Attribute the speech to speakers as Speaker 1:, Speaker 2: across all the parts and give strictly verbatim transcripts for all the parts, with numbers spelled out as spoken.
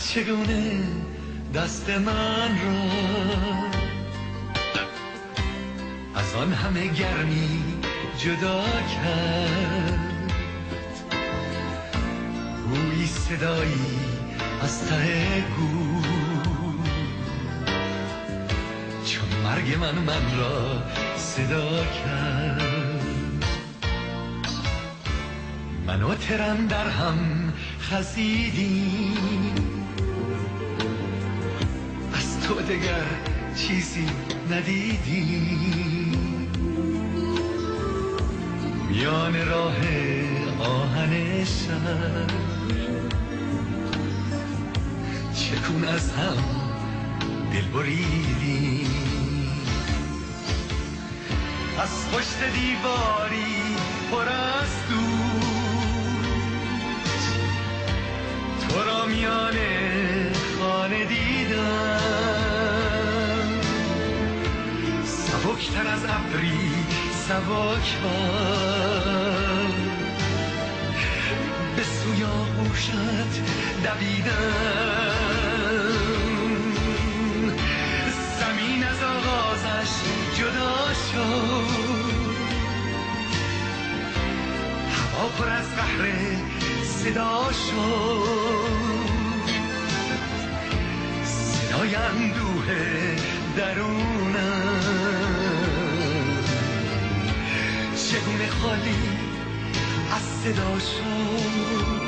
Speaker 1: چگونه دست من را از آن همه گرمی جدا کرد. گویی صدایی از ته گور چون مرگ من من را صدا کرد. من و ترن در هم خزیدیم، از تو دگر چیزی ندیدیم. میان راه آهن شهر چکون از هم دل بریدیم. از پشت دیواری پر از دود تو را میان خانه دیدم. سبکتر از ابری سبک باد به سوی آغوشت دویدم. زمین از آغازش جدا شد، هوا پر از قهر صدا شد. صدای اندوه درونم چگونه خالی از صدا شد.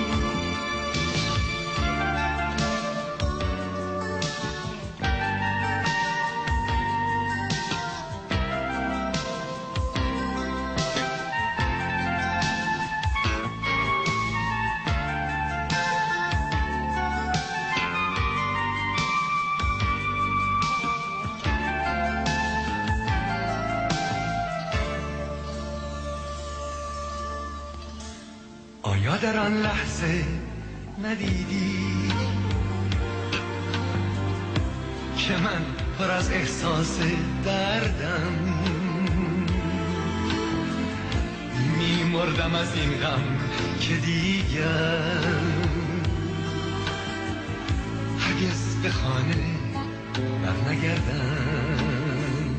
Speaker 1: آیا در آن لحظه ندیدی که من پر از احساس دردم؟ می مردم از این غم که دیگر هرگز به خانه برنگردم.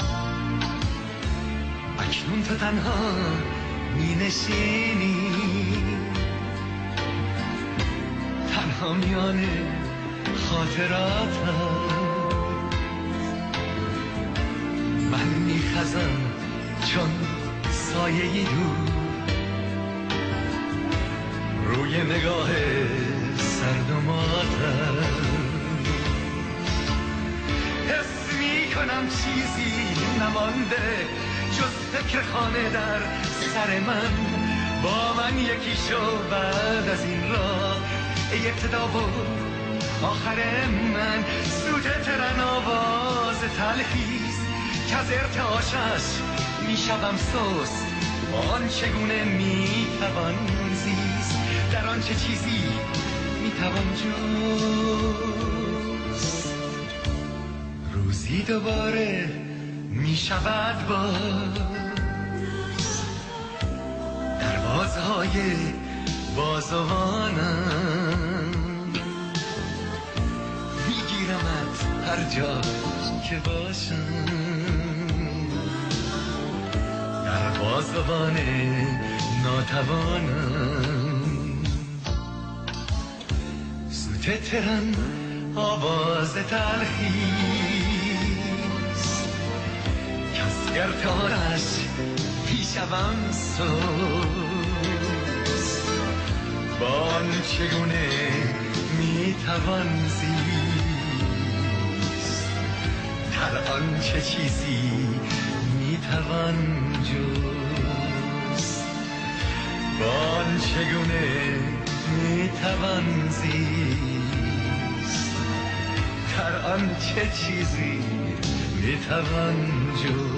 Speaker 1: اکنون تو تنها می نشینی، تنها میان خاطراتم. من می خزم چون سایه دور روی نگاه سرد و ماتم. حس می کنم چیزی نمانده جز فکر خانه در سر من. با من یکی شو بعد از این راه، ای ابتدا و آخر من. سوت ترن آواز تلخیست که از ارتعاشش می شوم سست. با آن چگونه می توان زیست، در آن چه چیزی می توان جست. روزی دوباره می شود باز، دروازهای بازوانم. می گیرمت هر جا که باشم، در بازوان ناتوانم. سوت ترن آواز تلخیست که از ارتعارش پیشم سوست. با آن چگونه می توان زیست، در آن چه چیزی می توان جست. با آن چگونه می توان زیست، در آن چه چیزی می توان جست.